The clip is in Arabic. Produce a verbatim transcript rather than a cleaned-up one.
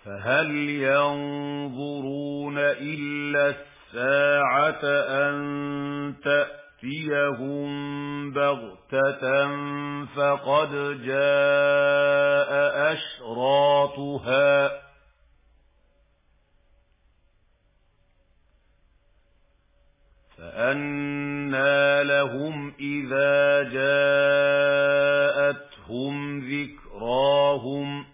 فهل ينظرون إلا الساعة أن تأتيهم بغتة فقد جاء أشراطها فأنى لهم إذا جاءتهم ذكراهم